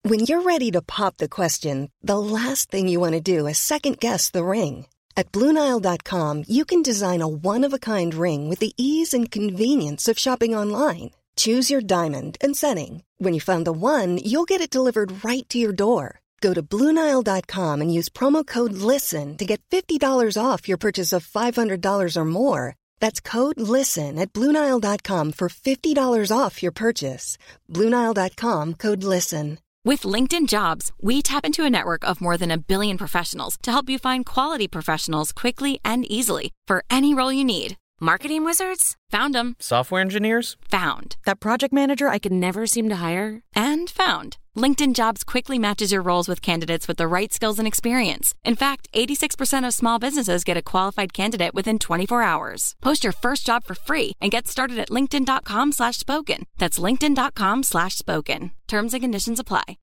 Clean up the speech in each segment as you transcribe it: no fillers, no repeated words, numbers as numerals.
When you're ready to pop the question, the last thing you want to do is second-guess the ring. At BlueNile.com, you can design a one-of-a-kind ring with the ease and convenience of shopping online. Choose your diamond and setting. When you find the one, you'll get it delivered right to your door. Go to BlueNile.com and use promo code LISTEN to get $50 off your purchase of $500 or more. That's code LISTEN at BlueNile.com for $50 off your purchase. BlueNile.com, code LISTEN. With LinkedIn Jobs, we tap into a network of more than 1 billion professionals to help you find quality professionals quickly and easily for any role you need. Marketing wizards? Found them. Software engineers? Found. That project manager I could never seem to hire? And found. LinkedIn Jobs quickly matches your roles with candidates with the right skills and experience. In fact, 86% of small businesses get a qualified candidate within 24 hours. Post your first job for free and get started at linkedin.com/spoken. That's linkedin.com/spoken. Terms and conditions apply.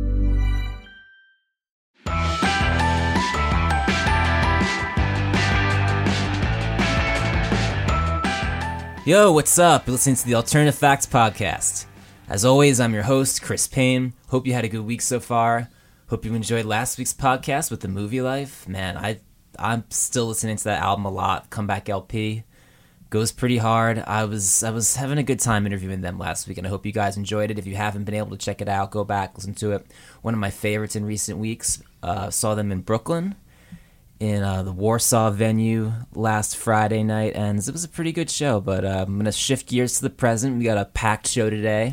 Yo, what's up? You're listening to the Alternative Facts Podcast. As always, I'm your host, Chris Payne. Hope you had a good week so far. Hope you enjoyed last week's podcast with The Movie Life. Man, I'm still listening to that album a lot. Comeback LP goes pretty hard. I was having a good time interviewing them last week, and I hope you guys enjoyed it. If you haven't been able to check it out, go back, listen to it. One of my favorites in recent weeks. Saw them in Brooklyn, in the Warsaw venue last Friday night, and it was a pretty good show, but I'm going to shift gears to the present. We got a packed show today.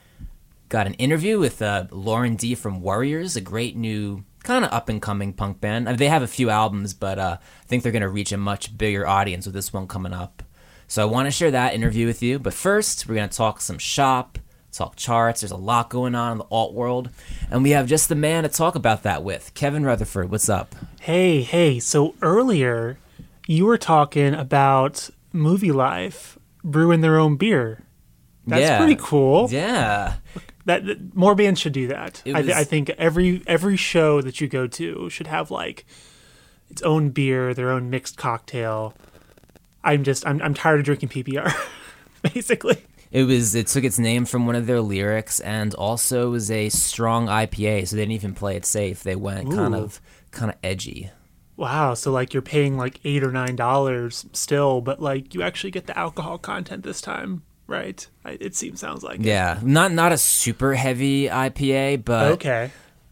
Got an interview with Lauren D from Warriors, a great new kind of up-and-coming punk band. I mean, they have a few albums, but I think they're going to reach a much bigger audience with this one coming up. So I want to share that interview with you, but first we're going to talk some shop, talk charts. There's a lot going on in the alt world, and we have just the man to talk about that with. Kevin Rutherford, what's up? Hey, so earlier you were talking about Movie Life brewing their own beer. That's pretty cool. Yeah. That more bands should do that. I think every show that you go to should have like its own beer, their own mixed cocktail. I'm tired of drinking PBR, basically. It took its name from one of their lyrics, and also was a strong IPA, so they didn't even play it safe. They went kind of edgy. Wow, so like you're paying like $8 or $9 still, but like you actually get the alcohol content this time, right? Sounds like it. Yeah, not a super heavy IPA, but okay,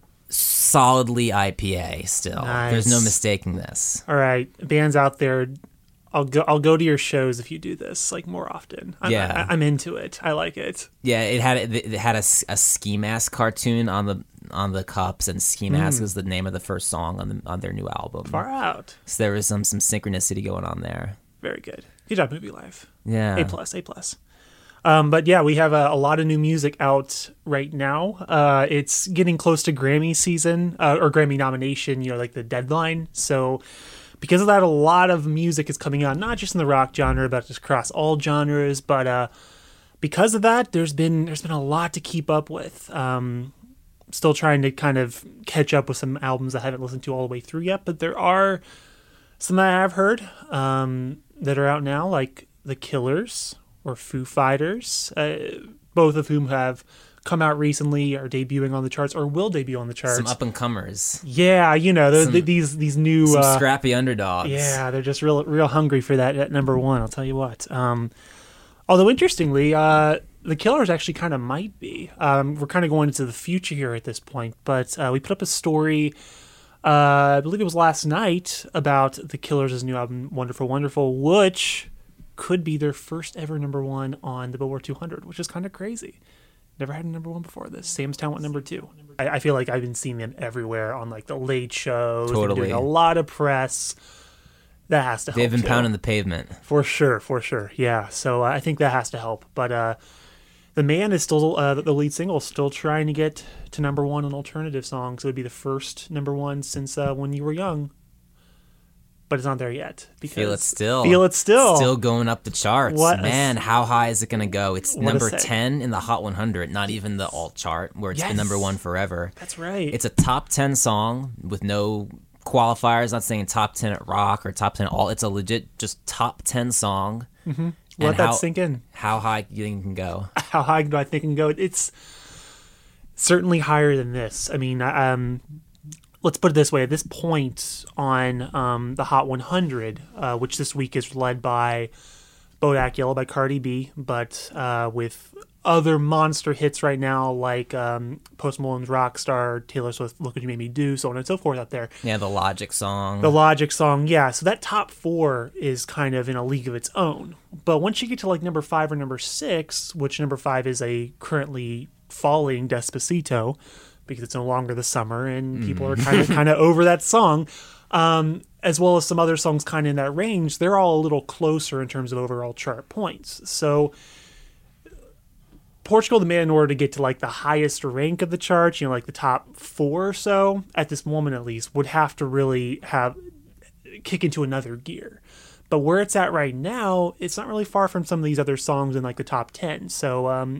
solidly IPA still. Nice. There's no mistaking this. All right, bands out there, I'll go to your shows if you do this like more often. I'm into it. I like it. Yeah, it had a Ski Mask cartoon on the cups, and Ski Mask is the name of the first song on their new album. Far out. So there was some synchronicity going on there. Very good. Good job, Movie Life. Yeah. A+. But yeah, we have a lot of new music out right now. It's getting close to Grammy season or Grammy nomination, like the deadline. So because of that, a lot of music is coming out, not just in the rock genre, but just across all genres. But because of that, there's been a lot to keep up with. Still trying to kind of catch up with some albums I haven't listened to all the way through yet, but there are some that I have heard that are out now, like The Killers or Foo Fighters, both of whom have come out recently, are debuting on the charts, or will debut on the charts. Some up-and-comers. Yeah, these new... Some scrappy underdogs. Yeah, they're just real hungry for that number one, I'll tell you what. Although, interestingly, The Killers actually kind of might be. We're kind of going into the future here at this point, but we put up a story, I believe it was last night, about The Killers' new album, Wonderful Wonderful, which could be their first ever number one on the Billboard 200, which is kind of crazy. Never had a number one before this. Sam's Town went number two. I feel like I've been seeing them everywhere on like the Late Shows. Totally. They're doing a lot of press. That has to help. They've been pounding the pavement. For sure. Yeah. So I think that has to help. But The Man is still, the lead single, still trying to get to number one on alternative songs. It would be the first number one since When You Were Young. But it's not there yet. Feel It Still. Still going up the charts. Man, how high is it going to go? It's number 10 in the Hot 100, not even the alt chart, where it's been number one forever. That's right. It's a top 10 song with no qualifiers, not saying top 10 at rock or top 10 alt. It's a legit just top 10 song. Mm-hmm. Let that sink in. How high do you think it can go? How high do I think it can go? certainly higher than this. I mean, let's put it this way. At this point on the Hot 100, which this week is led by Bodak Yellow by Cardi B, but with other monster hits right now like Post Malone's Rockstar, Taylor Swift, Look What You Made Me Do, so on and so forth out there. Yeah, the Logic song. Yeah. So that top 4 is kind of in a league of its own. But once you get to like number 5 or number 6, which number 5 is a currently falling Despacito, because it's no longer the summer and people are kind of over that song, as well as some other songs kind of in that range, they're all a little closer in terms of overall chart points. So Portugal the Man, in order to get to like the highest rank of the charts, like the top 4 or so, at this moment at least, would have to really kick into another gear. But where it's at right now, it's not really far from some of these other songs in like the top 10. So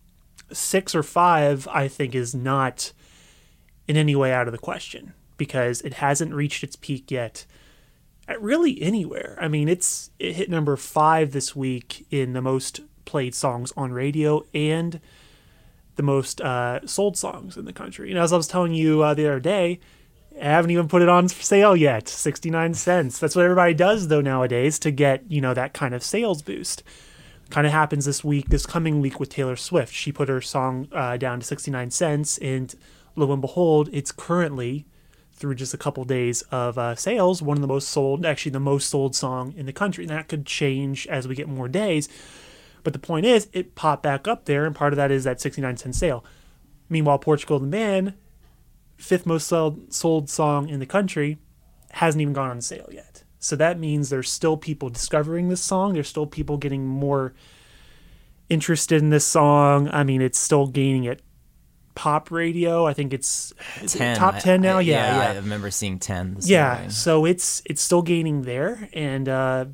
6 or 5, I think, is not in any way out of the question, because it hasn't reached its peak yet at really anywhere. I mean, it hit number 5 this week in the most played songs on radio and the most sold songs in the country. And as I was telling you the other day, I haven't even put it on sale yet. 69 cents. That's what everybody does though nowadays to get, that kind of sales boost. Kind of happens this coming week with Taylor Swift. She put her song down to 69 cents, and lo and behold, it's currently, through just a couple days of sales, one of the most sold, actually the most sold song in the country. And that could change as we get more days. But the point is, it popped back up there, and part of that is that 69-cent sale. Meanwhile, Portugal the Man, 5th most sold song in the country, hasn't even gone on sale yet. So that means there's still people discovering this song. There's still people getting more interested in this song. I mean, it's still gaining at pop radio. I think it's 10. Top 10 now. Yeah. I remember seeing 10 this morning. So it's still gaining there, and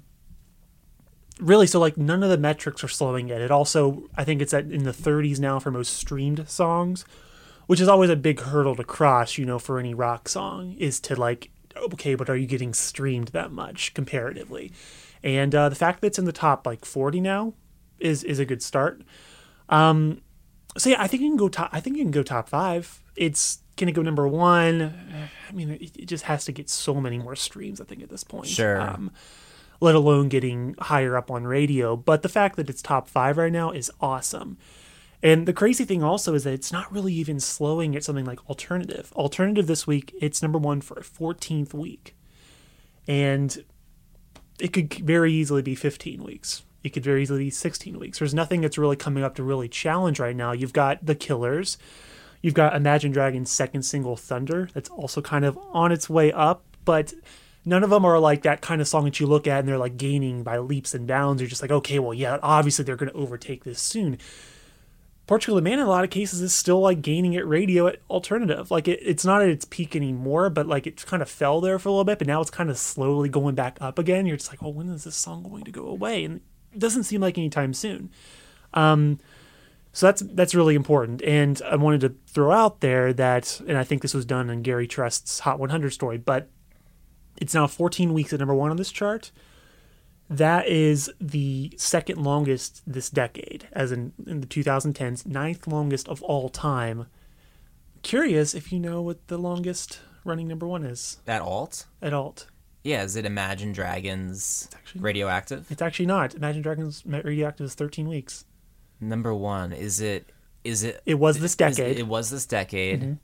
really, so like none of the metrics are slowing yet. It also, I think it's in the 30s now for most streamed songs, which is always a big hurdle to cross, for any rock song, is to like, okay, but are you getting streamed that much comparatively? And the fact that it's in the top like 40 now is a good start. So yeah, I think you can go top. I think you can go top 5. It's gonna go number 1. I mean, it just has to get so many more streams, I think, at this point. Sure. Let alone getting higher up on radio. But the fact that it's top 5 right now is awesome. And the crazy thing also is that it's not really even slowing at something like Alternative. Alternative this week, it's number 1 for a 14th week. And it could very easily be 15 weeks. It could very easily be 16 weeks. There's nothing that's really coming up to really challenge right now. You've got The Killers. You've got Imagine Dragons' second single, Thunder, that's also kind of on its way up. But none of them are like that kind of song that you look at and they're like gaining by leaps and bounds. You're just like, okay, well, yeah, obviously they're going to overtake this soon. Portugal the Man, in a lot of cases, is still like gaining at radio at Alternative. Like it's not at its peak anymore, but like it kind of fell there for a little bit, but now it's kind of slowly going back up again. You're just like, oh, when is this song going to go away? And it doesn't seem like anytime soon. So that's really important. And I wanted to throw out there that, and I think this was done in Gary Trust's Hot 100 story, but it's now 14 weeks at number 1 on this chart. That is the second longest this decade, as in the 2010s, 9th longest of all time. Curious if you know what the longest running number 1 is. At alt? At alt. Yeah, is it Imagine Dragons Radioactive? It's actually not. Imagine Dragons Radioactive is 13 weeks. Number 1, is it? It was this decade. It was this decade. Mm-hmm.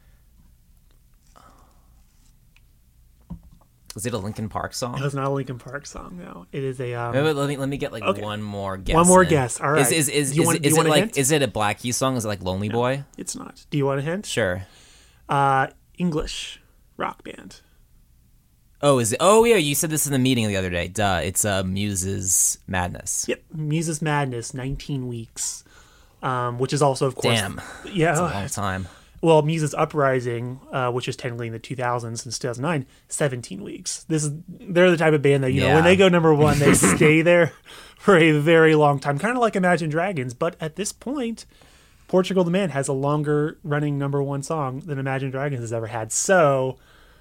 Was it a Linkin Park song? It was not a Linkin Park song, no. It is a... let me get like okay. one more guess. One more guess, all right. Is it a Black Keys song? Is it like Lonely Boy? It's not. Do you want a hint? Sure. English rock band. Oh, is it? Oh, yeah, you said this in the meeting the other day. Duh, it's Muse's Madness. Yep, Muse's Madness, 19 weeks, which is also, of course... Damn, yeah, that's a long time. Well, Muse's Uprising, which is technically in the 2000s since 2009, 17 weeks. They're the type of band that, when they go number 1, they stay there for a very long time, kind of like Imagine Dragons. But at this point, Portugal the Man has a longer running number 1 song than Imagine Dragons has ever had. So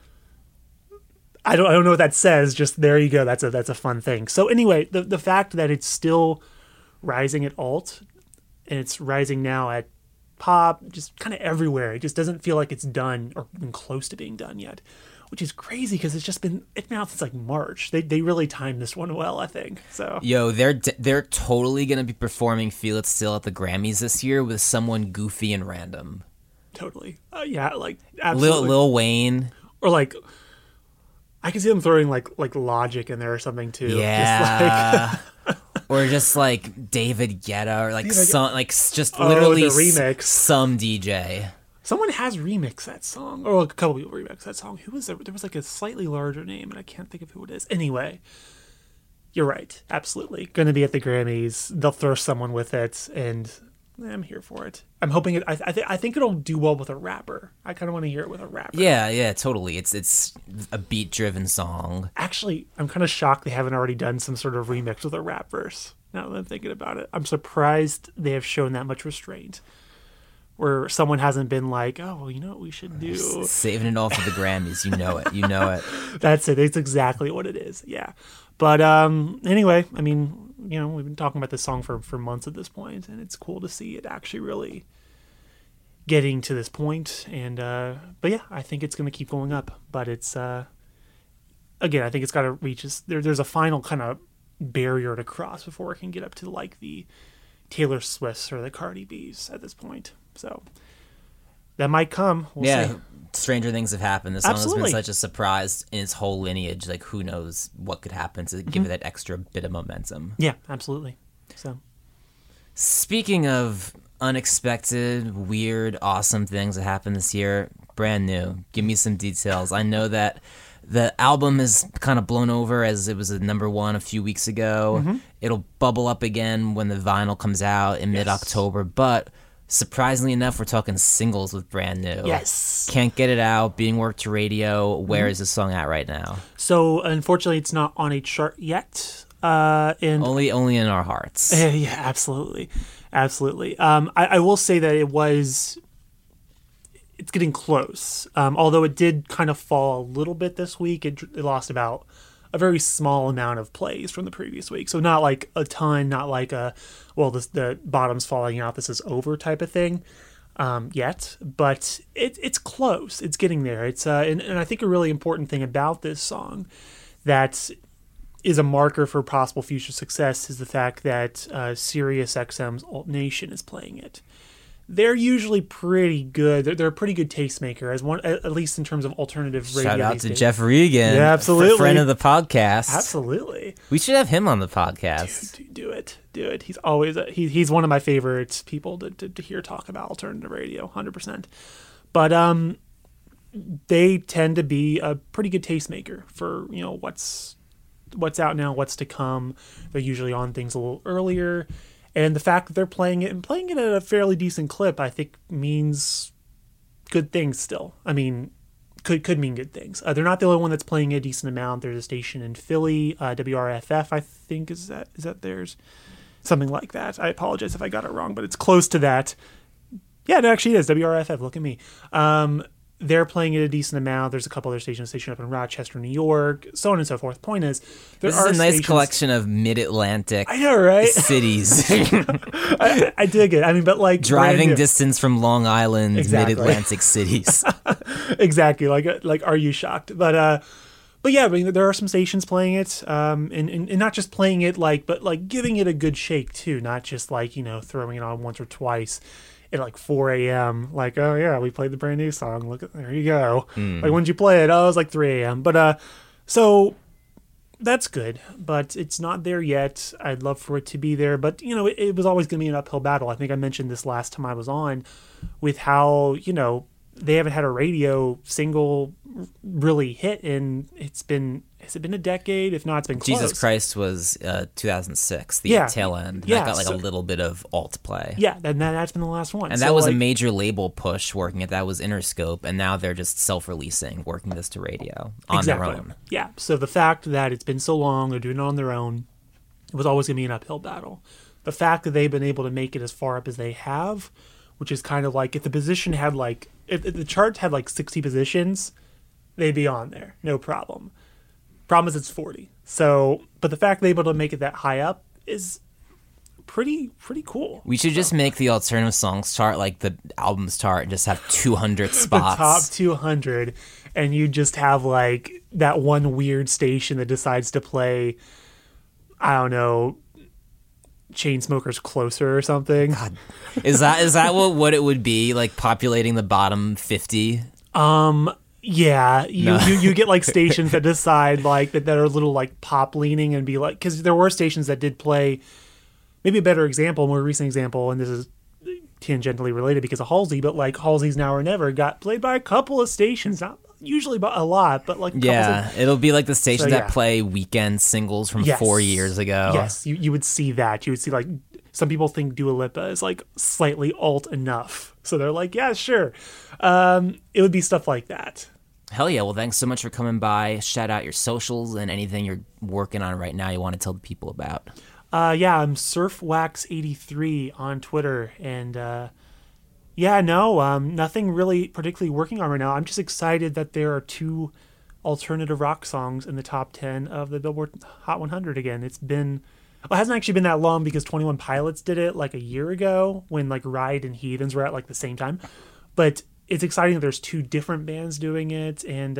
I don't know what that says. Just there you go. That's a fun thing. So anyway, the fact that it's still rising at alt, and it's rising now at pop, just kind of everywhere. It just doesn't feel like it's done or even close to being done yet, which is crazy because it's been out since like March. They really timed this one well, I think. So Yo, they're totally gonna be performing "Feel It Still" at the Grammys this year with someone goofy and random. totally, yeah, like absolutely. Lil Wayne, Or like, I can see them throwing like Logic in there or something too. yeah, or just like David Guetta, or like some just Oh, literally the remix. some DJ. Someone has remixed that song, or a couple people remixed that song. Who was there? There was like a slightly larger name, and I can't think of who it is. Anyway, you're right. Absolutely, going to be at the Grammys. They'll throw someone with it, and I'm here for it. I'm hoping it. I think it'll do well with a rapper. I kind of want to hear it with a rapper. Yeah, totally. It's a beat-driven song. Actually, I'm kind of shocked they haven't already done some sort of remix with a rap verse. Now that I'm thinking about it, I'm surprised they have shown that much restraint. Where someone hasn't been like, oh, well, you know what we should do? Saving it all for the Grammys. You know it. You know it. That's it. It's exactly what it is. Yeah. But anyway, I mean, you know, we've been talking about this song for months at this point, and it's cool to see it actually really getting to this point. And but yeah, I think it's going to keep going up. But it's again, I think it's got to reach there's a final kind of barrier to cross before it can get up to like the Taylor Swifts or the Cardi B's at this point. So that might come. We'll see. Stranger things have happened. This song Absolutely. has been such a surprise in its whole lineage. Like, who knows what could happen to give it that extra bit of momentum. Yeah, absolutely. So Speaking of unexpected, weird, awesome things that happened this year, brand new. Give me some details. I know that the album is kind of blown over as it was a #1 a few weeks ago. It'll bubble up again when the vinyl comes out in mid-October, but surprisingly enough, we're talking singles with Brand New. yes. Can't Get It Out, Being Worked to Radio. Where is this song at right now? So unfortunately, it's not on a chart yet. And Only in our hearts. yeah, absolutely. I will say that it's getting close. Although it did kind of fall a little bit this week. It lost about a very small amount of plays from the previous week. So not like a ton, not like the bottom's falling out, this is over type of thing yet. But it's close. It's getting there. It's and I think a really important thing about this song that is a marker for possible future success is the fact that Sirius XM's Alt Nation is playing it. They're usually pretty good. They're a pretty good tastemaker, at least in terms of alternative radio. Shout out these to days. Jeff Regan, Yeah, absolutely. friend of the podcast. Absolutely, We should have him on the podcast. do it. He's always he's one of my favorite people to hear talk about alternative radio, 100%. But they tend to be a pretty good tastemaker for what's out now, what's to come. They're usually on things a little earlier. And the fact that they're playing it at a fairly decent clip, I think means good things still. I mean, could mean good things. They're not the only one that's playing a decent amount. There's a station in Philly, WRFF, I think, is that theirs? Something like that. I apologize if I got it wrong, but it's close to that. Yeah, it actually is. WRFF, look at me. They're playing it a decent amount. There's a couple other stations, station up in Rochester, New York, so on and so forth. Point is, This is a nice collection of mid-Atlantic I know, right? cities. I dig it. I mean, but like Driving brand new. distance from Long Island, Exactly. mid-Atlantic cities. Exactly. Like, are you shocked? But yeah, I mean, there are some stations playing it, and not just playing it but like giving it a good shake too, not just like throwing it on once or twice at like 4 a.m. Like, oh yeah, we played the brand new song. Look, there you go. Like, when'd you play it? Oh, it was like 3 a.m. But so that's good, but it's not there yet. I'd love for it to be there, but it was always going to be an uphill battle. I think I mentioned this last time I was on, with how they haven't had a radio single really hit, and has it been a decade? If not, it's been close. Jesus Christ was 2006, the tail end. Yeah, That got like a little bit of alt play. Yeah, and that's been the last one. And that was a major label push working it. That was Interscope, and now they're just self-releasing, working this to radio on their own. Yeah, so the fact that it's been so long, they're doing it on their own, it was always going to be an uphill battle. The fact that they've been able to make it as far up as they have, which is kind of like if the position had if the chart had 60 positions, they'd be on there, no problem. Problem is it's 40. So, but the fact they're able to make it that high up is pretty cool. We should just make the alternative songs chart like the albums chart and just have 200 spots. The top 200, and you just have like that one weird station that decides to play, I don't know, Chainsmokers Closer or something. God. Is that what it would be, like populating the bottom 50? Yeah, you get like stations that decide like that are a little like pop leaning and be like, because there were stations that did play. Maybe a better example, more recent example, and this is tangentially related because of Halsey, but like Halsey's Now or Never got played by a couple of stations, not usually by a lot, but like it'll be like the stations that play weekend singles from 4 years ago. Yes, you would see that. You would see like some people think Dua Lipa is like slightly alt enough, so they're like, yeah, sure. It would be stuff like that. Hell yeah. Well, thanks so much for coming by. Shout out your socials and anything you're working on right now you want to tell the people about. I'm SurfWax83 on Twitter, and nothing really particularly working on right now. I'm just excited that there are 2 alternative rock songs in the top 10 of the Billboard Hot 100 again. It hasn't actually been that long because 21 Pilots did it like a year ago when like Ride and Heathens were at like the same time. But it's exciting that there's 2 different bands doing it, and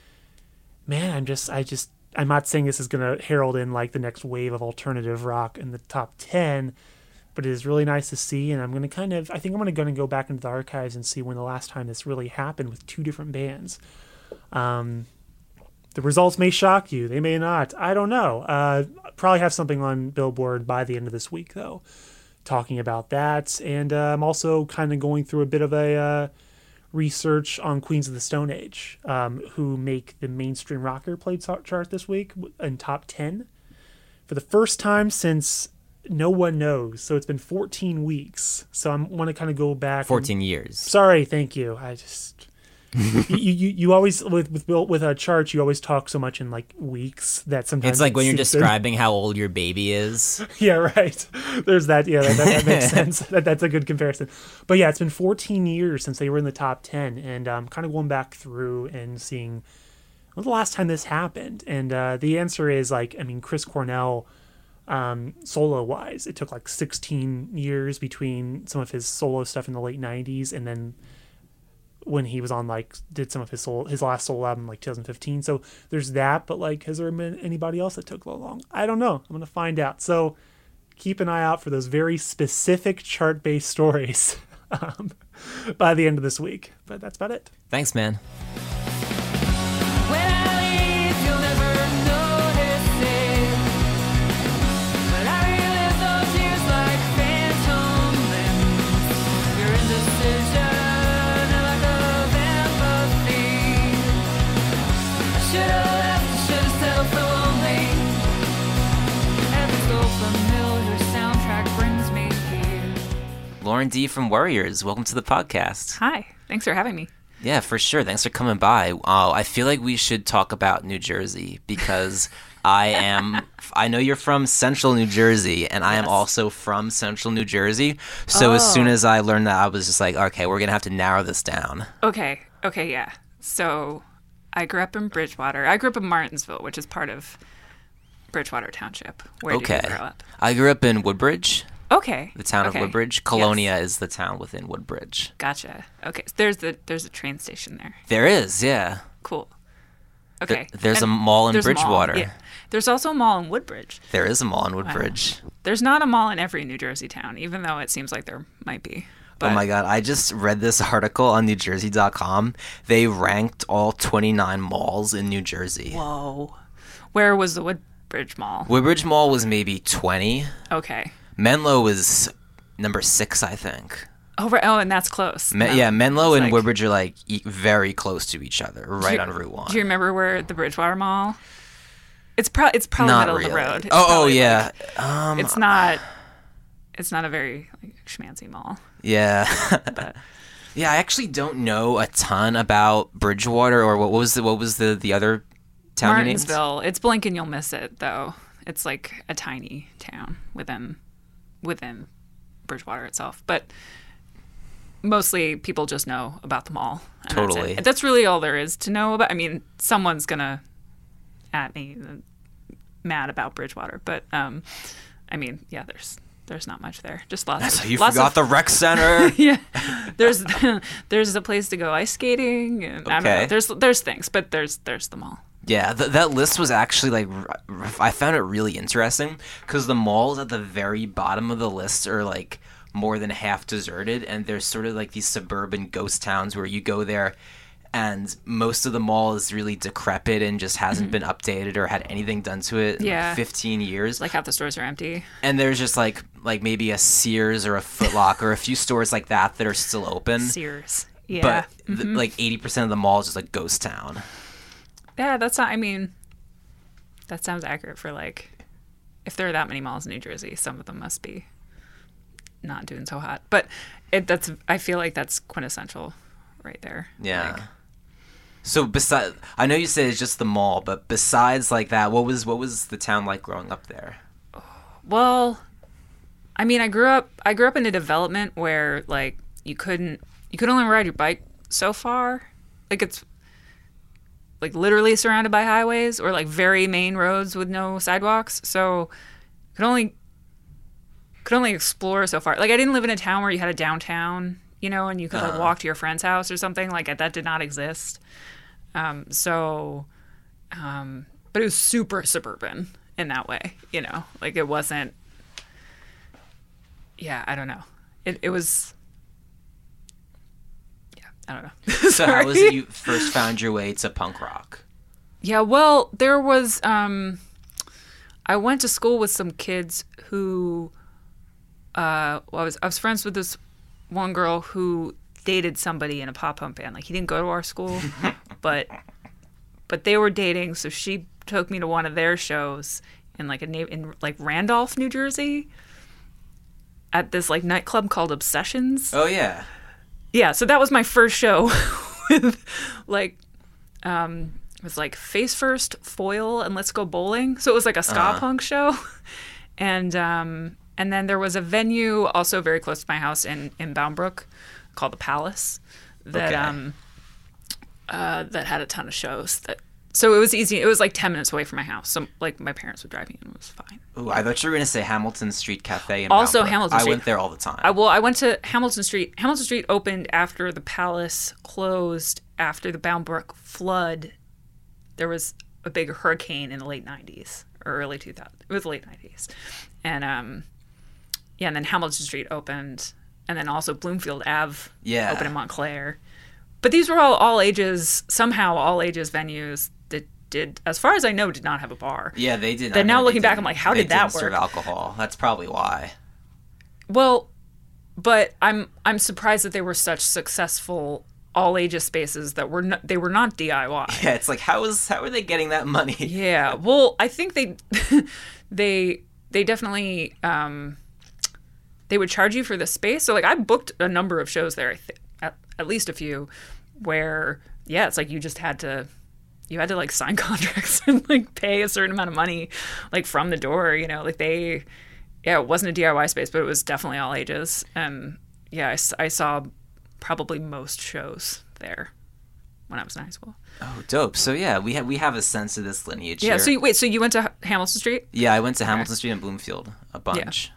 I'm not saying this is going to herald in like the next wave of alternative rock in the top 10, but it is really nice to see. And I'm going to I think I'm going to go back into the archives and see when the last time this really happened with 2 different bands. The results may shock you. They may not. I don't know. Probably have something on Billboard by the end of this week, though, talking about that. And I'm also kind of going through a bit of a research on Queens of the Stone Age, who make the mainstream rocker play chart this week in top 10 for the first time since no one knows. So it's been 14 weeks. So I want to kind of go back. 14 years. Sorry, thank you. I just you always with a chart you always talk so much in like weeks that sometimes it's like when you're describing how old your baby is. Yeah, right. There's that. Yeah, that makes sense. That's a good comparison. But yeah, it's been 14 years since they were in the top 10, and I'm kind of going back through and seeing when's the last time this happened. And the answer is like, I mean, Chris Cornell, solo wise, it took like 16 years between some of his solo stuff in the late 90s and then when he was on like did some of his last solo album like 2015. So there's that, but like has there been anybody else that took that long? I don't know. I'm gonna find out. So keep an eye out for those very specific chart-based stories by the end of this week. But that's about it. Thanks, man. Lauren D. from Warriors, welcome to the podcast. Hi, thanks for having me. Yeah, for sure. Thanks for coming by. I feel like we should talk about New Jersey because I know you're from Central New Jersey, and I am also from Central New Jersey. So as soon as I learned that, I was just like, okay, we're going to have to narrow this down. Okay, yeah. So I grew up in Bridgewater. I grew up in Martinsville, which is part of Bridgewater Township. Where did you grow up? I grew up in Woodbridge. Okay. The town of Woodbridge. Colonia is the town within Woodbridge. Gotcha. Okay. So there's a train station there. There is, yeah. Cool. Okay. There's a mall in Bridgewater. Yeah. There's also a mall in Woodbridge. There is a mall in Woodbridge. Wow. There's not a mall in every New Jersey town, even though it seems like there might be. But... Oh my God. I just read this article on NewJersey.com. They ranked all 29 malls in New Jersey. Whoa. Where was the Woodbridge Mall? Woodbridge Mall was maybe 20. Okay. Menlo was number 6, I think. Oh, right. Oh, and that's close. Menlo and Woodbridge are like very close to each other, right on Route 1. Do you remember where the Bridgewater Mall? It's probably not middle really. of the road. Yeah. It's not a very schmancy mall. Yeah. But. Yeah, I actually don't know a ton about Bridgewater or what was the other town you named? Martinsville. It's blink and you'll miss it though. It's like a tiny town within Bridgewater itself, but mostly people just know about the mall. And totally. That's really all there is to know about. I mean, someone's gonna at me mad about Bridgewater, but I mean, yeah, there's there's not much there. Just lots. So you lots forgot the rec center. Yeah, there's a place to go ice skating, and I don't know. There's things, but there's the mall. Yeah, that list was actually like I found it really interesting because the malls at the very bottom of the list are like more than half deserted, and there's sort of like these suburban ghost towns where you go there and most of the mall is really decrepit and just hasn't been updated or had anything done to it in like 15 years. Like half the stores are empty. And there's just like maybe a Sears or a Foot Locker or a few stores like that are still open. Sears. Yeah. But like 80% of the mall is just a ghost town. Yeah, that sounds accurate for like, if there are that many malls in New Jersey, some of them must be not doing so hot. But I feel like that's quintessential right there. Yeah. Like, so besides, I know you said it's just the mall, but besides like that, what was the town like growing up there? Well, I mean, I grew up in a development where like you could only ride your bike so far. Like it's like literally surrounded by highways or like very main roads with no sidewalks. So could only explore so far. Like I didn't live in a town where you had a downtown, and you could like walk to your friend's house or something. Like that did not exist. But it was super suburban in that way, like it wasn't. Yeah, I don't know. It was. I don't know. So how was it you first found your way to punk rock? Yeah, well, there was I went to school with some kids who I was friends with this one girl who dated somebody in a pop punk band. Like he didn't go to our school, but they were dating, so she took me to one of their shows in like Randolph, New Jersey, at this like nightclub called Obsessions. Oh yeah. Yeah, so that was my first show with like it was like Face First, Foil, and Let's Go Bowling. So it was like a ska punk show. And then there was a venue also very close to my house in Bound Brook called the Palace that that had a ton of shows. So it was easy. It was like 10 minutes away from my house. So like my parents would drive me and it was fine. Ooh, I thought you were going to say Hamilton Street Cafe in also Bound Brook. Hamilton Street. I went there all the time. I went to Hamilton Street. Hamilton Street opened after the Palace closed after the Bound Brook flood. There was a big hurricane in the late 90s or early 2000s. It was the late 90s. And and then Hamilton Street opened, and then also Bloomfield Ave opened in Montclair. But these were all ages, somehow all ages venues that did, as far as I know, did not have a bar. Yeah, they did. But now looking back, I'm like, how did that work? They didn't serve alcohol. That's probably why. Well, but I'm surprised that they were such successful all ages spaces that were not DIY. Yeah, it's like how are they getting that money? Yeah, well, I think they definitely they would charge you for the space. So like I booked a number of shows there, at least a few, where it's like you had to like sign contracts and like pay a certain amount of money like from the door, like it wasn't a DIY space, but it was definitely all ages. And I saw probably most shows there when I was in high school. Oh, dope. So yeah, we have a sense of this lineage here. So you went to Hamilton Street? Yeah, I went to Hamilton Street and Bloomfield a bunch.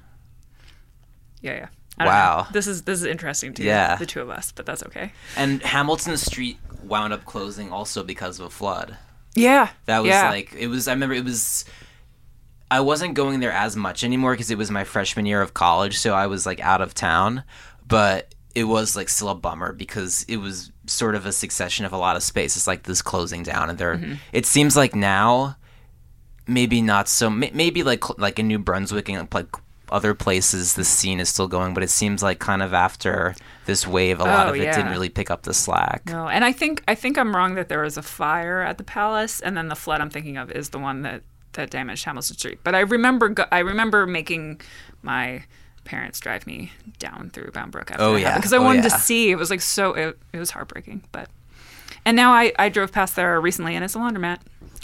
Yeah. Wow. This is interesting to the two of us, but that's okay. And Hamilton Street wound up closing also because of a flood. Yeah. That was I remember it was, I wasn't going there as much anymore because it was my freshman year of college, so I was like out of town, but it was like still a bummer because it was sort of a succession of a lot of spaces like this closing down, and it seems like now maybe not so, maybe like in New Brunswick and like other places the scene is still going, but it seems like kind of after this wave a lot of it didn't really pick up the slack. No, and I think I'm wrong that there was a fire at the Palace, and then the flood I'm thinking of is the one that damaged Hamilton Street. But I remember making my parents drive me down through Bound Brook after that happened, because I wanted to see. It was like it was heartbreaking. And now I drove past there recently, and it's a laundromat.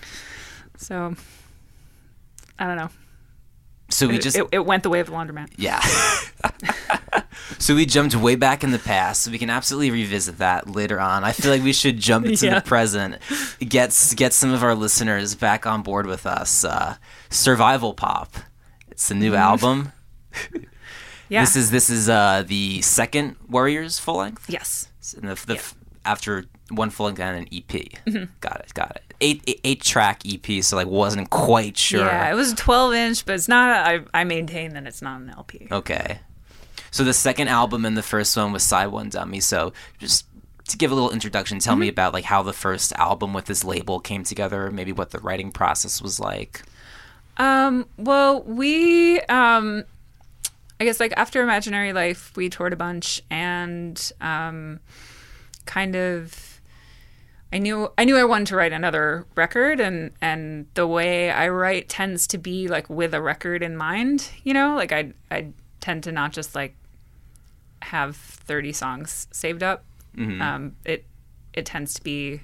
So I don't know. So it went the way of the laundromat. Yeah. So we jumped way back in the past, so we can absolutely revisit that later on. I feel like we should jump into the present, get some of our listeners back on board with us. Survival Pop. It's a new album. Yeah. This is the second Warriors full length. Yes. And after one full length and an EP. Mm-hmm. Got it. Eight track EP. So like wasn't quite sure. Yeah, it was a 12-inch, but it's not. I maintain that it's not an LP. Okay. So the second album and the first one was Side One Dummy. So just to give a little introduction, tell me about like how the first album with this label came together. Maybe what the writing process was like. Well, we I guess like after Imaginary Life, we toured a bunch and kind of. I knew I wanted to write another record, and the way I write tends to be like with a record in mind, you know, like I tend to not just like have 30 songs saved up. Mm-hmm. It tends to be,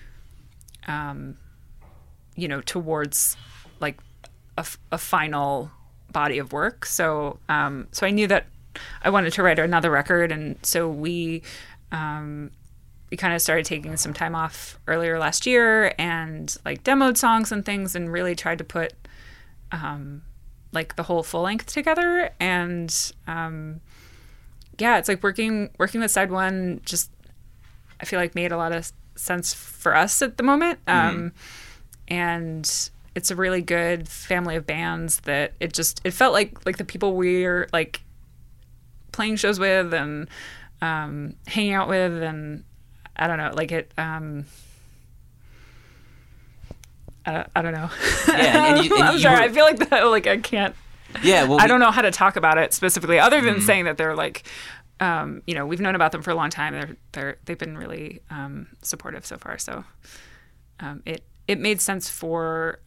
you know, towards like a final body of work. So I knew that I wanted to write another record, and so we kind of started taking some time off earlier last year and like demoed songs and things and really tried to put like the whole full length together. And yeah, it's like working with Side One just I feel like made a lot of sense for us at the moment. And it's a really good family of bands that it felt like the people we're like playing shows with and hanging out with, and I don't know, like it. I don't know. Yeah, I'm sorry. I feel like that. Like I can't. Yeah, well, I don't know how to talk about it specifically, other than saying that they're like, you know, we've known about them for a long time. They've been really supportive so far. So it made sense for.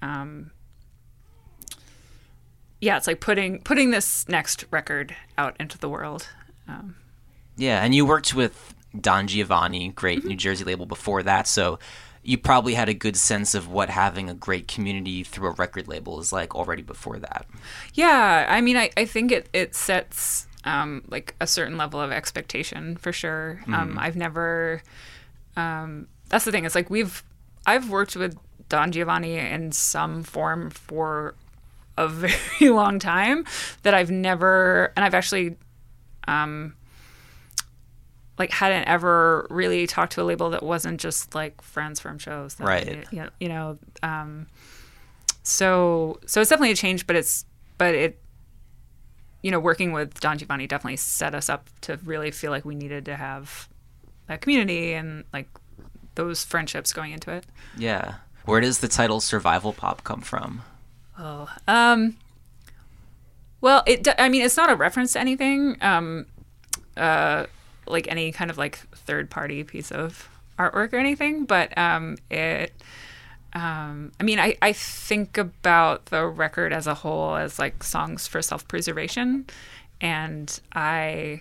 Yeah, it's like putting this next record out into the world. Yeah, and you worked with Don Giovanni, great New Jersey label before that, so you probably had a good sense of what having a great community through a record label is like already before that. Yeah, I mean, I think it sets like a certain level of expectation for sure. I've never, that's the thing, it's like I've worked with Don Giovanni in some form for a very long time that I've never, and I've actually, like hadn't ever really talked to a label that wasn't just like friends from shows. Right. You know, so it's definitely a change, but it, you know, working with Don Giovanni definitely set us up to really feel like we needed to have that community and like those friendships going into it. Yeah. Where does the title Survival Pop come from? Oh, well, I mean, it's not a reference to anything. Like any kind of like third party piece of artwork or anything, but I mean, I think about the record as a whole as like songs for self-preservation, and I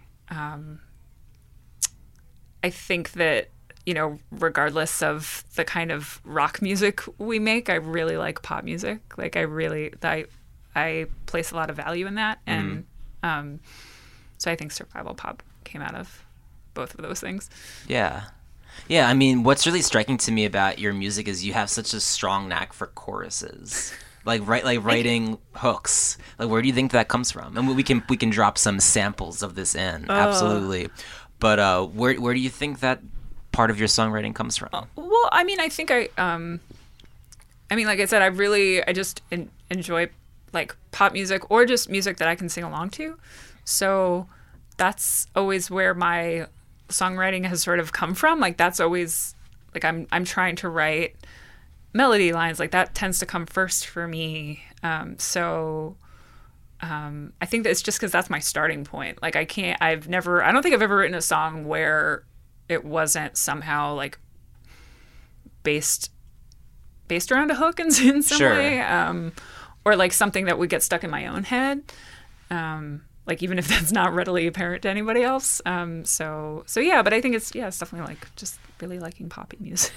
think that, you know, regardless of the kind of rock music we make, I really like pop music. Like I place a lot of value in that, and so I think survival pop came out of both of those things. Yeah. I mean, what's really striking to me about your music is you have such a strong knack for choruses, like writing hooks. Like, where do you think that comes from? And we can drop some samples of this in, absolutely. But where do you think that part of your songwriting comes from? Well, I mean, I think I mean, like I said, I just enjoy like pop music or just music that I can sing along to. So that's always where my songwriting has sort of come from. Like that's always like I'm trying to write melody lines, like that tends to come first for me. I think that it's just because that's my starting point. Like I don't think I've ever written a song where it wasn't somehow like based around a hook in some way, or like something that would get stuck in my own head. Like even if that's not readily apparent to anybody else. So yeah, but I think it's definitely like just really liking poppy music.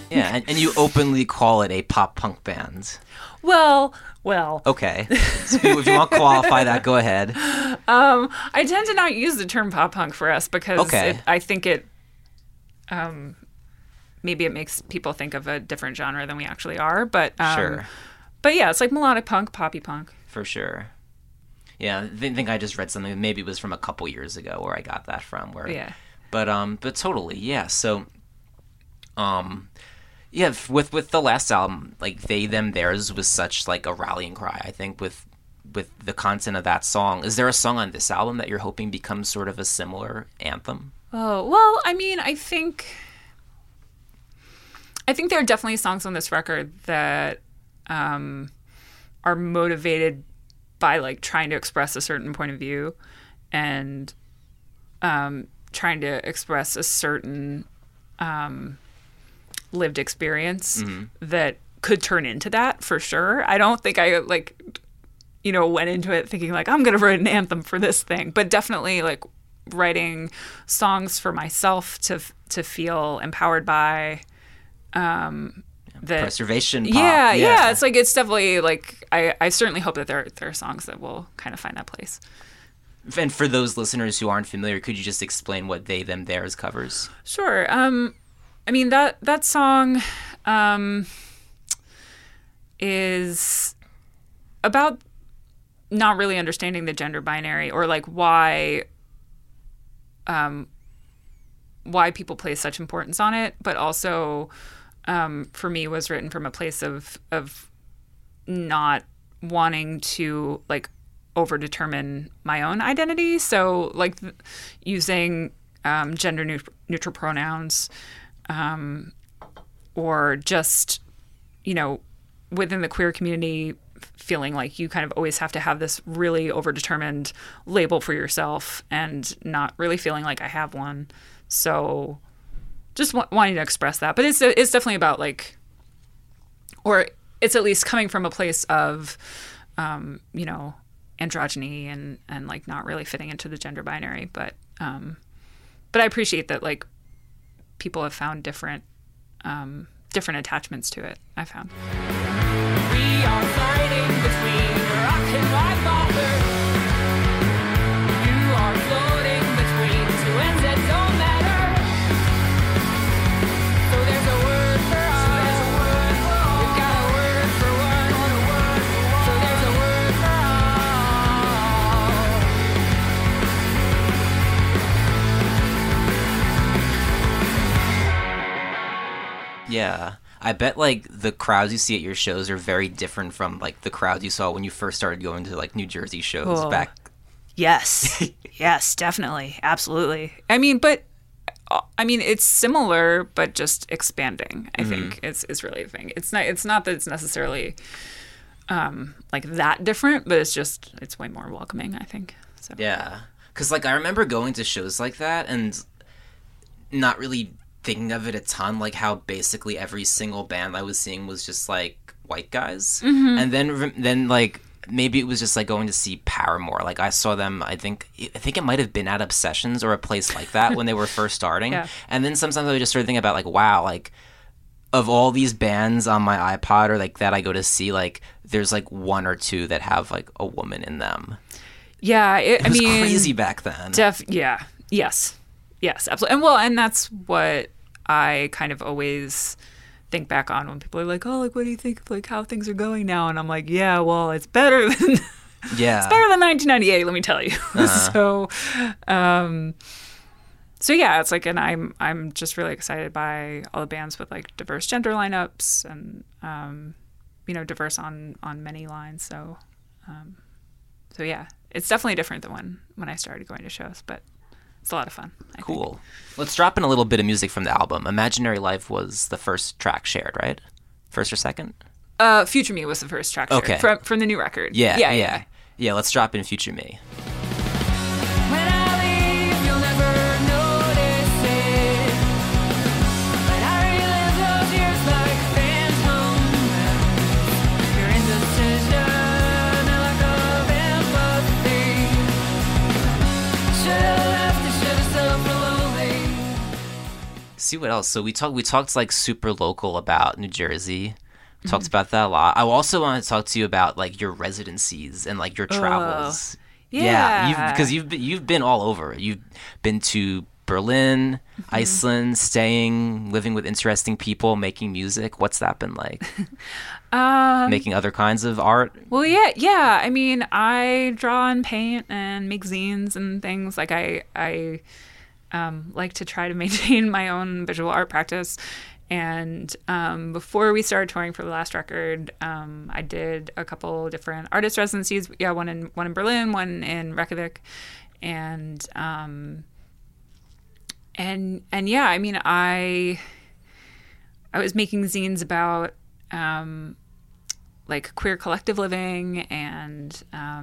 Yeah, and you openly call it a pop punk band. Well. Okay. So if you want to qualify that, go ahead. I tend to not use the term pop punk for us because I think it maybe it makes people think of a different genre than we actually are. But sure. But yeah, it's like melodic punk, poppy punk. For sure. Yeah, I think I just read something. Maybe it was from a couple years ago where I got that from. But totally, yeah. So, yeah, with the last album, like They Them Theirs was such like a rallying cry. I think with the content of that song, is there a song on this album that you're hoping becomes sort of a similar anthem? Oh well, I mean, I think there are definitely songs on this record that are motivated by like trying to express a certain point of view and trying to express a certain lived experience that could turn into that for sure. I don't think I went into it thinking like I'm gonna write an anthem for this thing, but definitely like writing songs for myself to feel empowered by. Preservation pop. Yeah. It's like it's definitely like I certainly hope that there are songs that will kind of find that place. And for those listeners who aren't familiar, could you just explain what They Them Theirs covers? Sure. I mean that song is about not really understanding the gender binary or like why people place such importance on it, but also for me was written from a place of not wanting to like overdetermine my own identity. So like using gender neutral pronouns or just, within the queer community feeling like you kind of always have to have this really overdetermined label for yourself and not really feeling like I have one. So just wanting to express that. But it's definitely about like, or it's at least coming from a place of, androgyny and like not really fitting into the gender binary. But I appreciate that like people have found different attachments to it, I found. We are fighting between rock and white bother. You are floating between two ends that don't matter. So there's a word for us. We've got a word for one. So there's a word for all. Yeah. I bet like the crowds you see at your shows are very different from like the crowds you saw when you first started going to like New Jersey shows back. Yes. Yes, definitely. Absolutely. I mean, it's similar, but just expanding. I think is really the thing. It's not that it's necessarily like that different, but it's way more welcoming, I think. So. Yeah. 'Cause like I remember going to shows like that and not really thinking of it a ton, like how basically every single band I was seeing was just like white guys. And then like maybe it was just like going to see Paramore. Like I saw them, I think it might have been at Obsessions or a place like that when they were first starting. Yeah. And then sometimes I just started thinking about like, wow, like of all these bands on my iPod or like that I go to see, like there's like one or two that have like a woman in them. Yeah, it was crazy back then. Yes, absolutely. And that's what I kind of always think back on when people are like, oh, like, what do you think of like how things are going now? And I'm like, yeah, well, it's better than it's better than 1998, let me tell you. So yeah, it's like, and I'm just really excited by all the bands with like diverse gender lineups and diverse on many lines. So yeah, it's definitely different than when I started going to shows, but it's a lot of fun. I think. Let's drop in a little bit of music from the album. Imaginary Life was the first track shared, right? First or second? Future Me was the first track shared from the new record. Yeah, let's drop in Future Me. When I leave, you'll never notice it. But I relive those years like phantom memories. Your indecision and lack of empathy. Should've left, I should've see what else. So we talked like super local about New Jersey. We talked about that a lot. I also want to talk to you about like your residencies and like your travels. Yeah. Because you've been all over. You've been to Berlin, Iceland, living with interesting people, making music. What's that been like? Making other kinds of art? Well, yeah. I mean, I draw and paint and make zines and things. Like I like to try to maintain my own visual art practice. And before we started touring for the last record, I did a couple different artist residencies. Yeah, one in Berlin, one in Reykjavik, and yeah. I mean, I was making zines about like queer collective living, and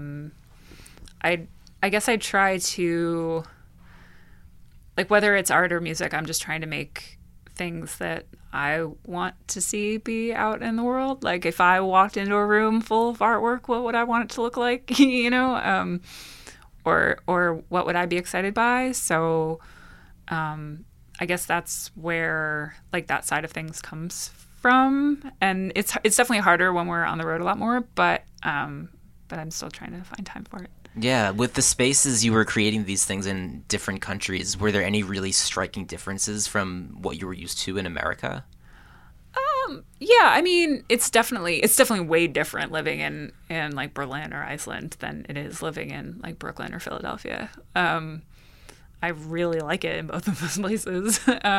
I guess I try to, like, whether it's art or music, I'm just trying to make things that I want to see be out in the world. Like, if I walked into a room full of artwork, what would I want it to look like? You know, or what would I be excited by? So I guess that's where like that side of things comes from, and it's definitely harder when we're on the road a lot more, but I'm still trying to find time for it. Yeah, with the spaces you were creating these things in different countries, were there any really striking differences from what you were used to in America? Yeah, I mean, it's definitely way different living in like Berlin or Iceland than it is living in like Brooklyn or Philadelphia. I really like it in both of those places.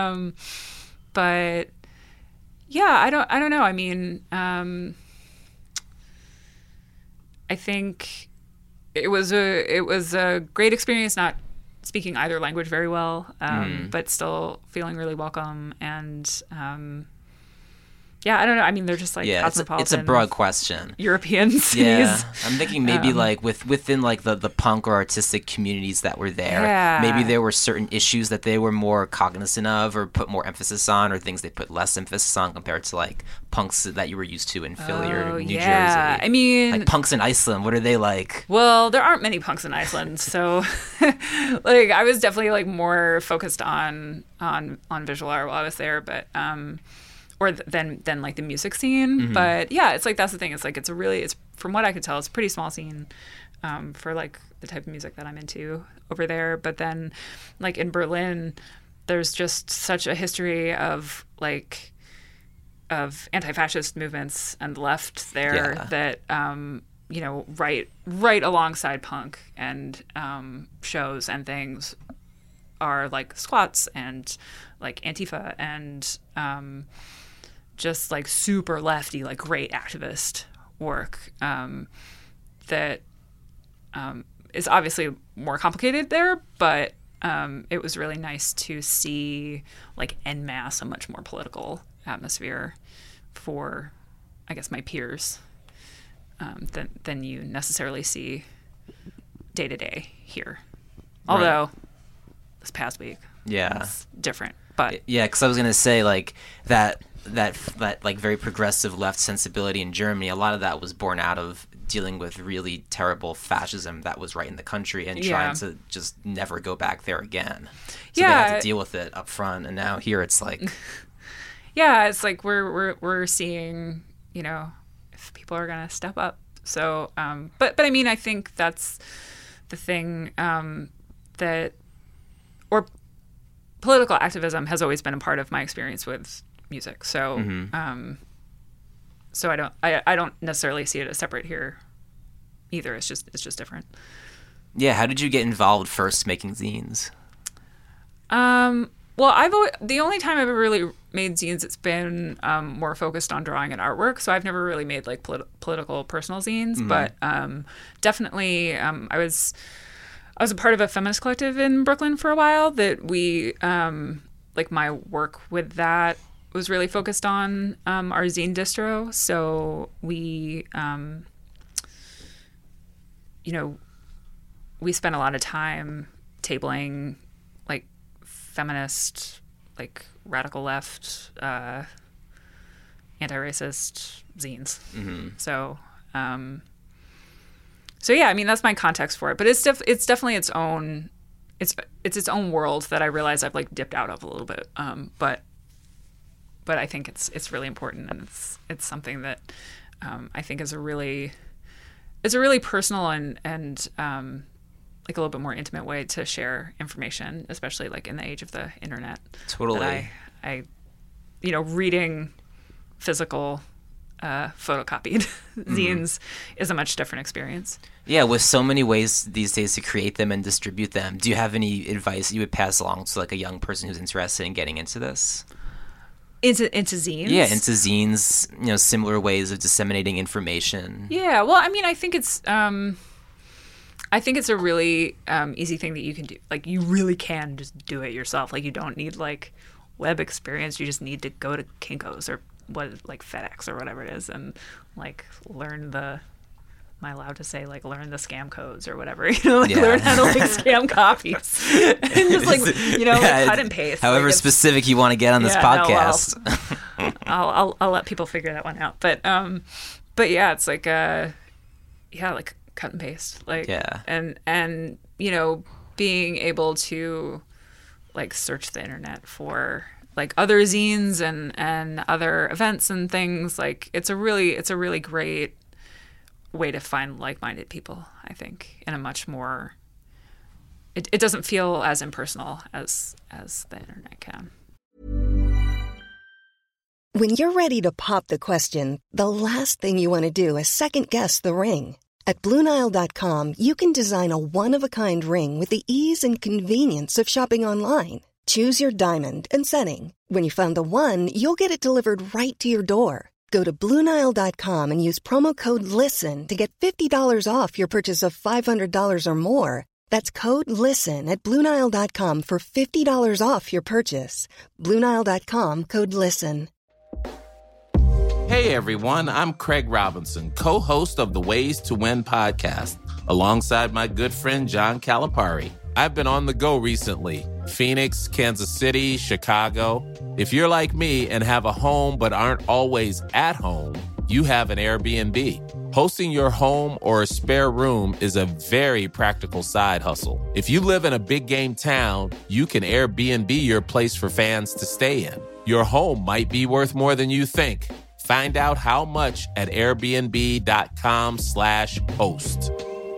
But yeah, I don't know. I mean, I think it was a great experience, not speaking either language very well, but still feeling really welcome. And yeah, I don't know. I mean, they're just like cosmopolitan. It's a broad question. European cities. Yeah, I'm thinking maybe like within like the punk or artistic communities that were there, maybe there were certain issues that they were more cognizant of or put more emphasis on, or things they put less emphasis on compared to like punks that you were used to in Philly or New Jersey. I mean, like punks in Iceland, what are they like? Well, there aren't many punks in Iceland, so like I was definitely like more focused on visual art while I was there, but or than like the music scene. But yeah, it's like that's the thing. It's like it's from what I could tell, it's a pretty small scene for like the type of music that I'm into over there. But then like in Berlin, there's just such a history of anti-fascist movements and the left there that you know, right alongside punk and shows and things are like squats and like Antifa and just like super lefty, like great activist work that is obviously more complicated there, but it was really nice to see like en masse a much more political atmosphere for, I guess, my peers than you necessarily see day to day here. Although this past week, it's different. But yeah, because I was gonna say like that like very progressive left sensibility in Germany, a lot of that was born out of dealing with really terrible fascism that was right in the country and trying to just never go back there again. So they had to deal with it up front, and now here it's like it's like we're seeing, you know, if people are gonna step up. So but I mean, I think that's the thing that, or political activism has always been a part of my experience with music. So so I don't necessarily see it as separate here either. It's just different. Yeah, how did you get involved first making zines? Well, the only time I've ever really made zines, it's been more focused on drawing and artwork. So I've never really made like political personal zines, but definitely I was a part of a feminist collective in Brooklyn for a while that we like my work with that was really focused on our zine distro. So we you know, we spent a lot of time tabling like feminist, like radical left, anti-racist zines. So so yeah, I mean, that's my context for it, but it's definitely its own it's its own world that I realize I've like dipped out of a little bit. But I think it's really important, and it's something that I think is a really personal and like a little bit more intimate way to share information, especially like in the age of the internet. Totally. That I reading physical photocopied zines is a much different experience. Yeah, with so many ways these days to create them and distribute them, do you have any advice you would pass along to like a young person who's interested in getting into this? Into zines? Yeah, into zines, similar ways of disseminating information. Yeah, well, I mean, I think it's a really easy thing that you can do. Like, you really can just do it yourself. Like, you don't need like web experience. You just need to go to Kinko's or FedEx or whatever it is, and like learn the. Am I allowed to say like learn the scam codes or whatever? Learn how to like scam copies and just like cut and paste. However specific you want to get on this podcast. No, I'll let people figure that one out. But yeah, it's like like cut and paste, like and being able to like search the internet for like other zines and other events and things. Like it's a really great way to find like-minded people, I think, in a much more it doesn't feel as impersonal as the internet can. When you're ready to pop the question, the last thing you want to do is second-guess the ring. At BlueNile.com, you can design a one-of-a-kind ring with the ease and convenience of shopping online. Choose your diamond and setting. When you find the one, you'll get it delivered right to your door. Go to BlueNile.com and use promo code LISTEN to get $50 off your purchase of $500 or more. That's code LISTEN at BlueNile.com for $50 off your purchase. BlueNile.com, code LISTEN. Hey everyone, I'm Craig Robinson, co-host of the Ways to Win podcast, alongside my good friend John Calipari. I've been on the go recently. Phoenix, Kansas City, Chicago. If you're like me and have a home but aren't always at home, you have an Airbnb. Hosting your home or a spare room is a very practical side hustle. If you live in a big game town, you can Airbnb your place for fans to stay in. Your home might be worth more than you think. Find out how much at airbnb.com/host.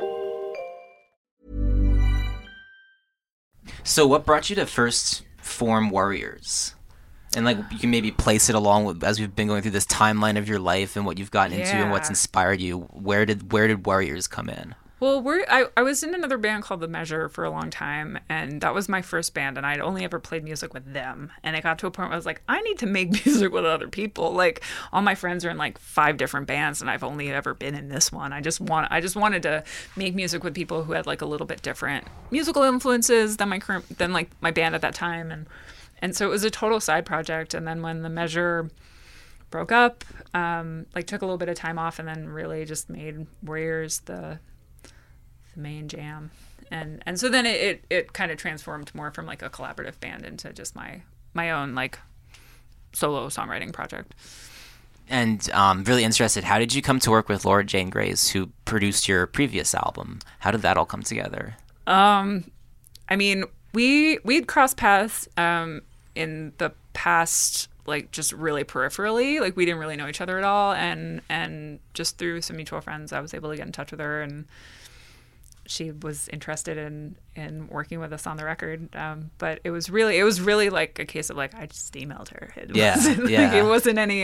So what brought you to first form Warriors? And like you can maybe place it along with, as we've been going through this timeline of your life and what you've gotten into and what's inspired you. Where did Warriors come in? Well, I was in another band called The Measure for a long time, and that was my first band, and I'd only ever played music with them. And it got to a point where I was like, I need to make music with other people. Like, all my friends are in like 5 different bands, and I've only ever been in this one. I just wanted to make music with people who had like a little bit different musical influences than my band at that time, and so it was a total side project. And then when The Measure broke up, took a little bit of time off, and then really just made Warriors the main jam, and so then it kind of transformed more from like a collaborative band into just my own like solo songwriting project. And really interested, how did you come to work with Laura Jane Grace, who produced your previous album? How did that all come together? I mean, we'd crossed paths in the past, like just really peripherally. Like we didn't really know each other at all, and just through some mutual friends, I was able to get in touch with her, and she was interested in working with us on the record. But it was really like a case of like, I just emailed her. It wasn't any,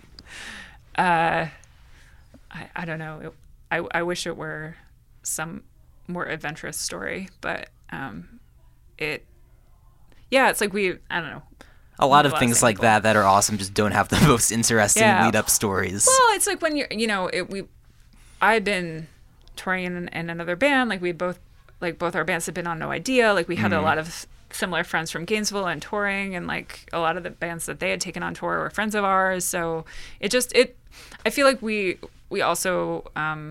I don't know. I wish it were some more adventurous story, but it's like I don't know. A lot of things like that are awesome just don't have the most interesting lead-up stories. Well, it's like when I had been touring in another band, like both our bands had been on No Idea, like we had a lot of similar friends from Gainesville and touring, and like a lot of the bands that they had taken on tour were friends of ours, so I feel like we also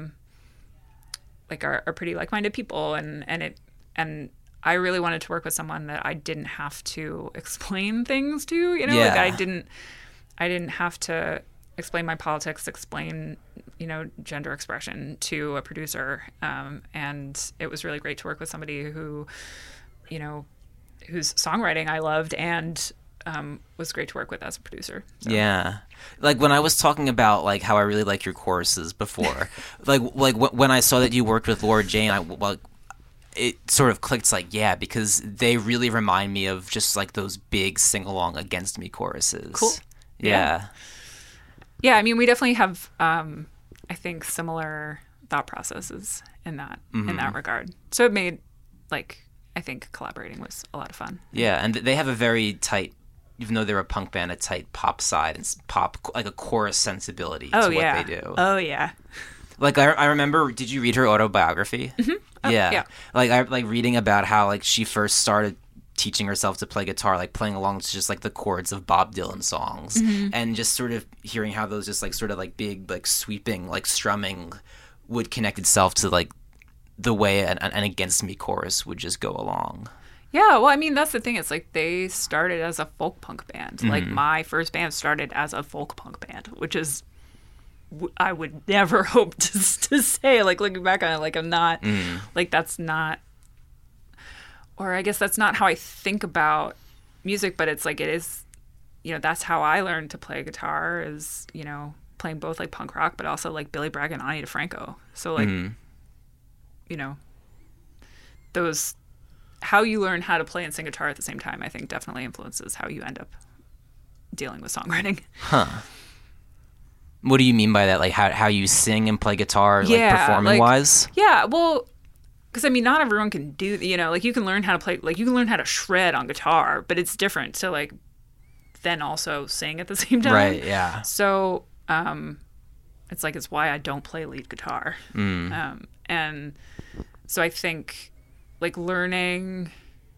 like are pretty like-minded people, and I really wanted to work with someone that I didn't have to explain things to, like I didn't have to explain my politics, explain gender expression to a producer, and it was really great to work with somebody who whose songwriting I loved and was great to work with as a producer. So. Yeah. Like when I was talking about like how I really like your choruses before, like when I saw that you worked with Laura Jane, it sort of clicked like, yeah, because they really remind me of just like those big sing-along Against Me choruses. Cool. Yeah. Yeah, I mean, we definitely have, I think, similar thought processes in that regard. So it made, like, I think collaborating was a lot of fun. Yeah, and they have a very tight, even though they're a punk band, a tight pop side and pop, like a chorus sensibility to what they do. Oh, yeah. Like, I remember, did you read her autobiography? Mm-hmm. Yeah. Like, I like reading about how, like, she first started teaching herself to play guitar, like playing along to just like the chords of Bob Dylan songs, and just sort of hearing how those just like sort of like big, like sweeping, like strumming would connect itself to like the way an Against Me chorus would just go along. Yeah, well, I mean, that's the thing. It's like they started as a folk punk band. Like my first band started as a folk punk band, which is I would never hope to say. Like looking back on it, like I'm not like that's not, or I guess that's not how I think about music. But it's like it is, that's how I learned to play guitar is playing both like punk rock, but also like Billy Bragg and Ani DeFranco. So like those. How you learn how to play and sing guitar at the same time, I think, definitely influences how you end up dealing with songwriting. Huh. What do you mean by that? Like how you sing and play guitar, like performing wise? Yeah, well, because I mean, not everyone can do, like you can learn how to play, like you can learn how to shred on guitar, but it's different to like then also sing at the same time. Right. Yeah. So it's why I don't play lead guitar, and so I think. Like learning,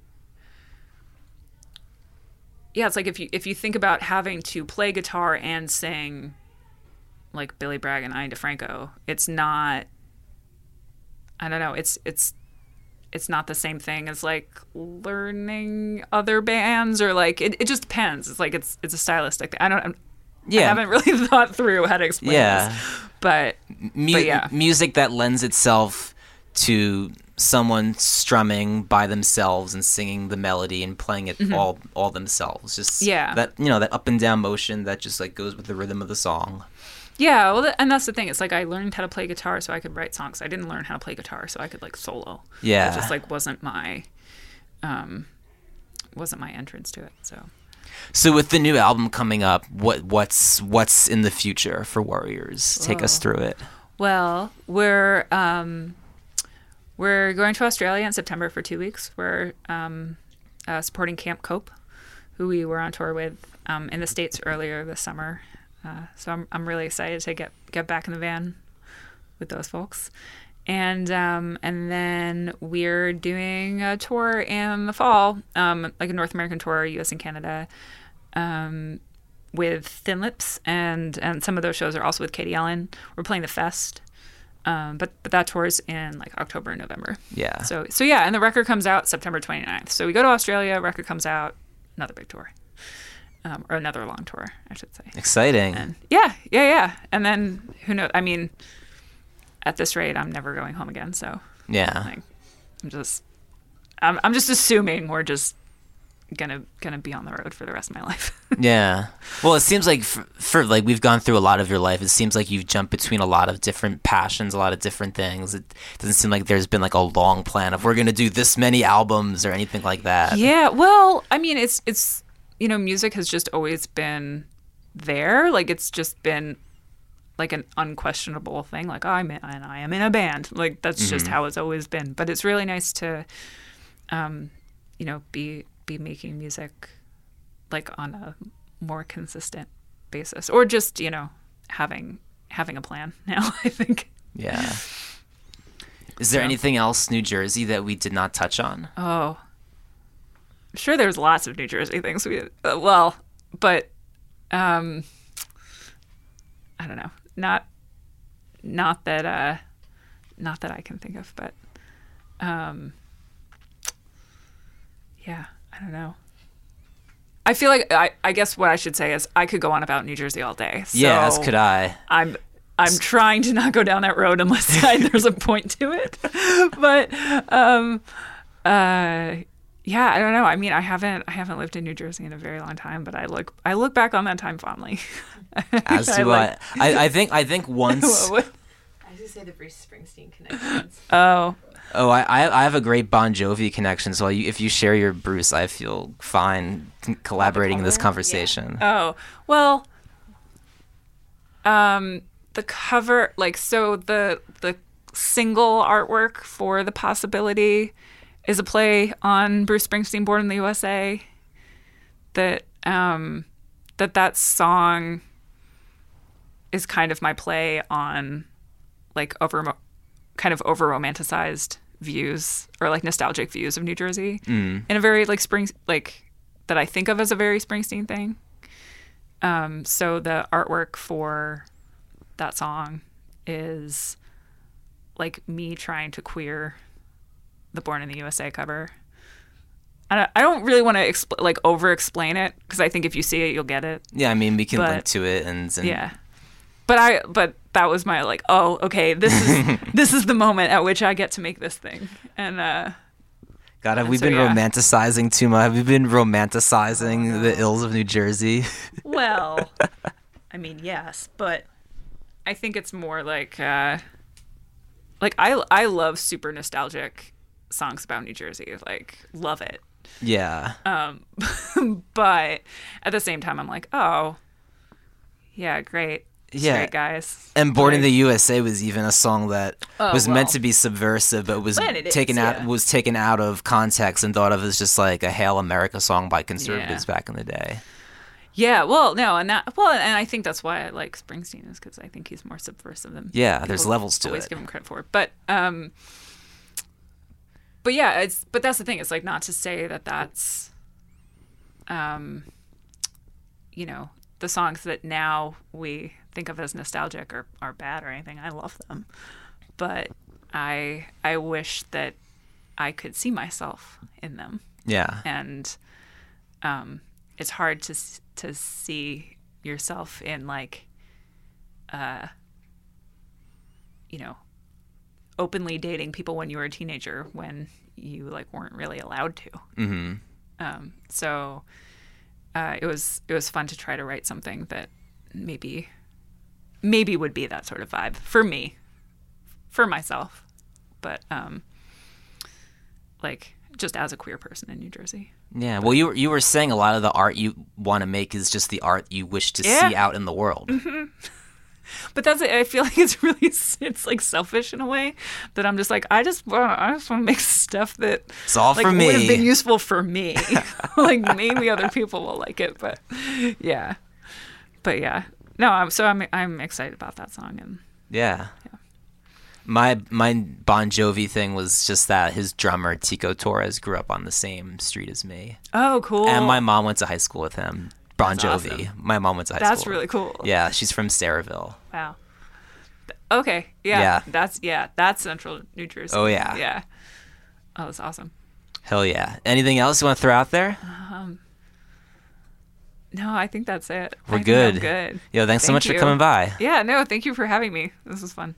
it's like if you think about having to play guitar and sing, like Billy Bragg and Ani DeFranco, it's not. I don't know. It's not the same thing as like learning other bands or like it just depends. It's like it's a stylistic thing. I haven't really thought through how to explain this, but yeah, music that lends itself to someone strumming by themselves and singing the melody and playing it all themselves. Just that that up and down motion that just like goes with the rhythm of the song. Yeah, well, and that's the thing. It's like I learned how to play guitar so I could write songs. I didn't learn how to play guitar so I could like solo. Yeah, it just like wasn't my entrance to it. So with the new album coming up, what's in the future for Warriors? Take us through it. Well, we're going to Australia in September for 2 weeks. We're supporting Camp Cope, who we were on tour with in the States earlier this summer. So I'm really excited to get back in the van with those folks. And then we're doing a tour in the fall, like a North American tour, U.S. and Canada, with Thin Lips, and some of those shows are also with Katie Ellen. We're playing the Fest. But that tour's in like October and November. Yeah. So yeah, and the record comes out September 29th. So we go to Australia, record comes out, another big tour. Or another long tour, I should say. Exciting. And yeah. And then who knows? I mean, at this rate, I'm never going home again. So yeah, like, I'm just assuming we're just gonna be on the road for the rest of my life. Yeah. Well, it seems like for like we've gone through a lot of your life. It seems like you've jumped between a lot of different passions, a lot of different things. It doesn't seem like there's been like a long plan of we're gonna do this many albums or anything like that. Yeah. Well, I mean, it's music has just always been there. Like it's just been like an unquestionable thing. Like I am in a band. Like that's just how it's always been. But it's really nice to, be making music like on a more consistent basis, or just having a plan now. I think. Yeah. Is there anything else New Jersey that we did not touch on? Oh, I'm sure there's lots of New Jersey things but I don't know, not that I can think of, but yeah, I don't know. I feel like I guess what I should say is I could go on about New Jersey all day. So yeah, as could I. I'm trying to not go down that road unless there's a point to it. But yeah, I don't know. I mean, I haven't lived in New Jersey in a very long time, but I look back on that time fondly. As do I. I think once. What? I just say the Bruce Springsteen connections. Oh, I have a great Bon Jovi connection, so if you share your Bruce, I feel fine collaborating in this conversation. oh, well, the cover, like, so the single artwork for The Possibility is a play on Bruce Springsteen, Born in the USA. That song is kind of my play on, like, kind of over romanticized views, or like nostalgic views of New Jersey in a very like that I think of as a very Springsteen thing. So the artwork for that song is like me trying to queer the Born in the USA cover. I don't really want to over explain it, because I think if you see it, you'll get it. Yeah, I mean, we can link to it and yeah. But that was my like, oh, okay, this is the moment at which I get to make this thing. And God, have we been romanticizing too much? Have we been romanticizing the ills of New Jersey? Well, I mean, yes, but I think it's more like I love super nostalgic songs about New Jersey. Like, love it. Yeah. But at the same time, I'm like, oh, yeah, great. Yeah, straight guys. And Born in the USA was even a song that was meant to be subversive, but was taken out of context and thought of as just like a Hail America song by conservatives back in the day. Yeah, well, no, and I think that's why I like Springsteen, is because I think he's more subversive than there's levels to always it. Give him credit for it, but yeah, but that's the thing. It's like, not to say that that's, you know, the songs that now we think of as nostalgic are bad or anything. I love them, but I wish that I could see myself in them. Yeah, and it's hard to see yourself in, like, you know, openly dating people when you were a teenager, when you like weren't really allowed to. Mm-hmm. So it was fun to try to write something that maybe would be that sort of vibe for me, for myself, but like, just as a queer person in New Jersey. Yeah, well, you were saying a lot of the art you want to make is just the art you wish to see out in the world. Mm-hmm. But I feel like it's like selfish in a way, that I'm just like, I just want to make stuff that it's all like, for me, would have been useful for me. Like, maybe other people will like it, but yeah. No, I'm excited about that song. And yeah. My Bon Jovi thing was just that his drummer Tico Torres grew up on the same street as me. Oh, cool. And my mom went to high school with him. Bon That's Jovi. Awesome. My mom went to high school. That's really cool. Yeah, she's from Sayreville. Wow. Okay. Yeah. That's Central New Jersey. Oh yeah. Yeah. Oh, that's awesome. Hell yeah. Anything else you want to throw out there? No, I think that's it. We're good. I'm good. Yo, thanks so much for coming by. Yeah, no, thank you for having me. This was fun.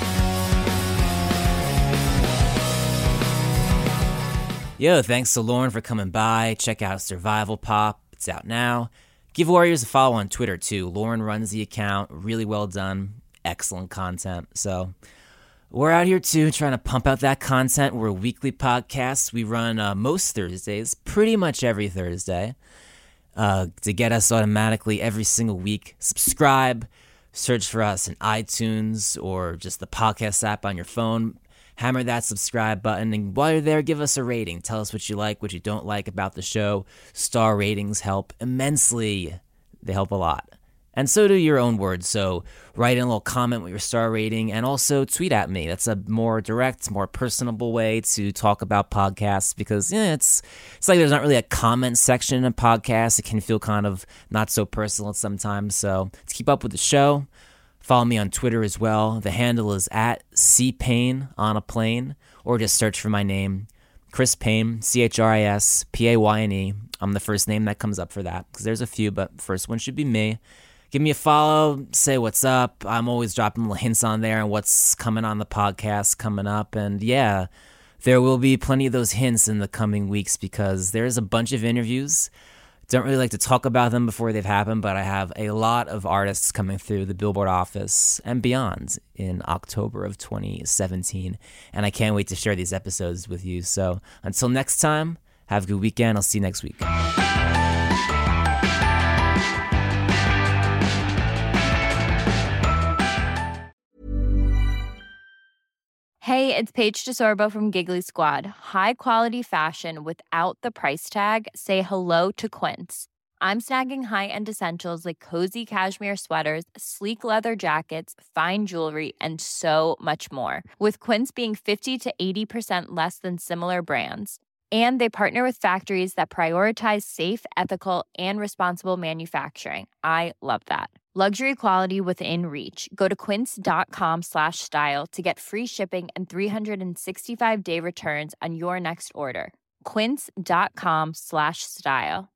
Yo, thanks to Lauren for coming by. Check out Survival Pop. It's out now. Give Warriors a follow on Twitter, too. Lauren runs the account. Really well done. Excellent content. So we're out here, too, trying to pump out that content. We're a weekly podcast. We run most Thursdays, pretty much every Thursday. To get us automatically every single week, subscribe. Search for us in iTunes or just the podcast app on your phone. Hammer that subscribe button, and while you're there, give us a rating. Tell us what you like, what you don't like about the show. Star ratings help immensely. They help a lot. And so do your own words. So write in a little comment with your star rating, and also tweet at me. That's a more direct, more personable way to talk about podcasts, because it's like there's not really a comment section in a podcast. It can feel kind of not so personal sometimes. So to keep up with the show, follow me on Twitter as well. The handle is at CPayne on a plane, or just search for my name, Chris Payne, ChrisPayne. I'm the first name that comes up for that, because there's a few, but first one should be me. Give me a follow, say what's up. I'm always dropping little hints on there on what's coming on the podcast coming up. And yeah, There will be plenty of those hints in the coming weeks because there's a bunch of interviews. Don't really like to talk about them before they've happened, but I have a lot of artists coming through the Billboard office and beyond in October of 2017, and I can't wait to share these episodes with you. So until next time, have a good weekend. I'll see you next week. Hey, it's Paige DeSorbo from Giggly Squad. High quality fashion without the price tag. Say hello to Quince. I'm snagging high-end essentials like cozy cashmere sweaters, sleek leather jackets, fine jewelry, and so much more. With Quince being 50 to 80% less than similar brands. And they partner with factories that prioritize safe, ethical, and responsible manufacturing. I love that. Luxury quality within reach. Go to quince.com/style to get free shipping and 365-day returns on your next order. Quince.com/style.